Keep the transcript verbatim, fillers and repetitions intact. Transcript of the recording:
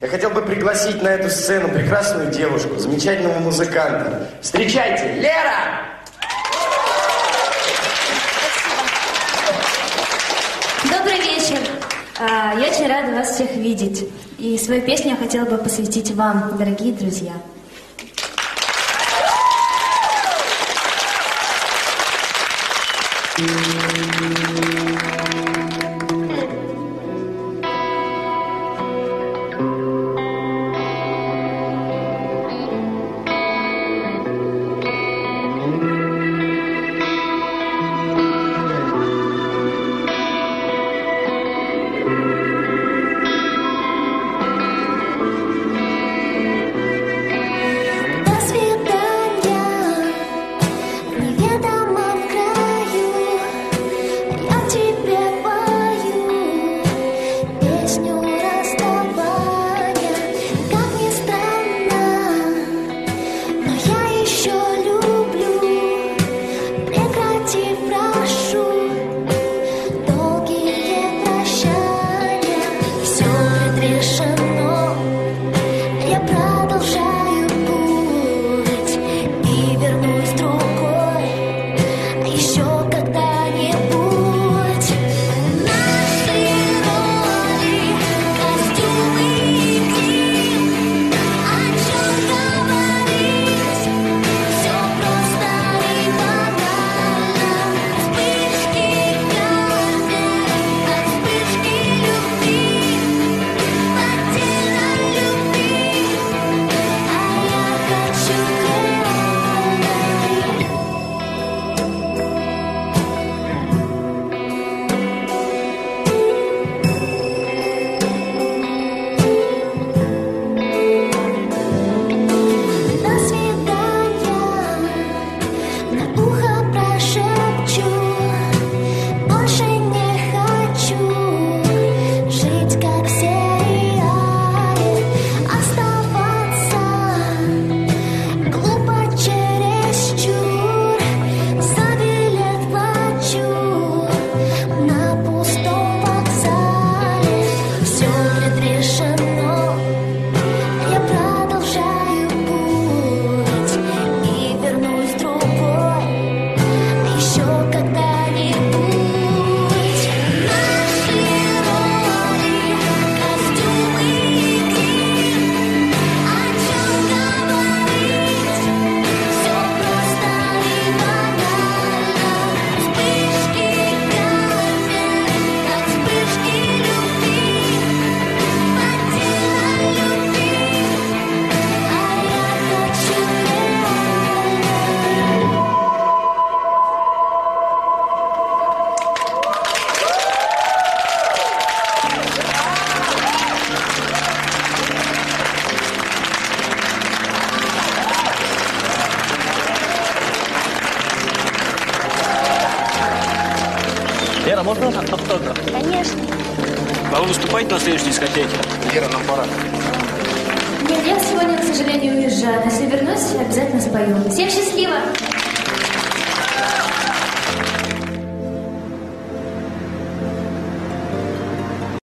Я хотел бы пригласить на эту сцену прекрасную девушку, замечательного музыканта. Встречайте, Лера! Добрый вечер. Я очень рада вас всех видеть. И свою песню я хотела бы посвятить вам, дорогие друзья. Лера, можно автограф? Конечно. А вы выступаете на следующей дискотеке? Лера, нам пора. Нет, я сегодня, к сожалению, уезжаю. Но если вернусь, обязательно спою. Всем счастливо!